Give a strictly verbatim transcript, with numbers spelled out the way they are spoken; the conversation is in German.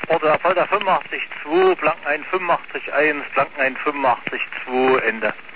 Porta Volta fünfundachtzig zwei, Blanken ein fünfundachtzig eins, Blanken ein fünfundachtzig zwei, Ende.